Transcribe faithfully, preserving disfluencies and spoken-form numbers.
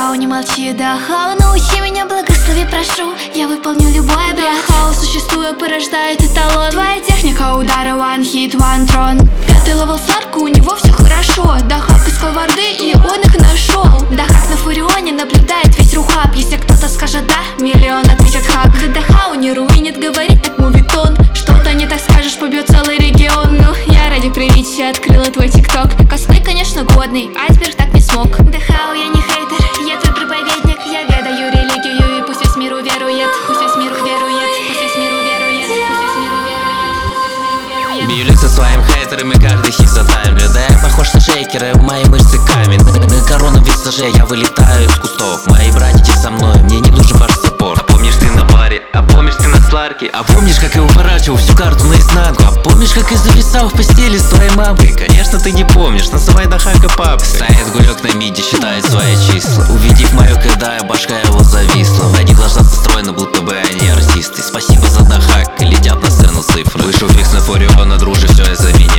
Дахау, не молчи, Дахау, научи меня, благослови, прошу. Я выполню любой обряд. Дахау, существуя, порождает эталон. Твоя техника удара, one hit, one throne. Пятый левел Сларка, у него все хорошо. Дахак искал варды, и он их нашел. Дахак на Фурионе наблюдает весь рухаб. Если кто-то скажет да, миллион ответит хак. Да Дахау не руинит, говорит так мувитон. Что-то не так скажешь, побьет целый регион. Ну, я ради приличия открыла твой тикток. Косплей, конечно, годный, айсберг так не смог. Дахау, я не хейтер, я твой проповедник. Я ведаю религию, и пусть весь мир уверует. Пусть весь мир уверует, пусть весь мир уверует, пусть весь мир уверует. Бью лица своим хейтерам, и каждый хит затаймлю. Да я похож на шейкеры, мои мышцы камень. На корону висаже, я вылетаю из кустов. Мои братья со мной, мне не нужен ваш саппорт. А помнишь ты на баре, а помнишь ты на Сларке? А помнишь, как я уворачивал всю карту наизнанку? А помнишь, как я зависал в постели с твоей мамой? Конечно, ты не помнишь, называй Дахака папкой. Стоит гулек на миде, считает свои числа. Увидев мою кайдаю, башка его зависла. Они глаза застроены, будто бы они артисты. Спасибо за Дахак, летят на сцену цифры. Вышел фикс на Фуриона, дружи, все из-за меня.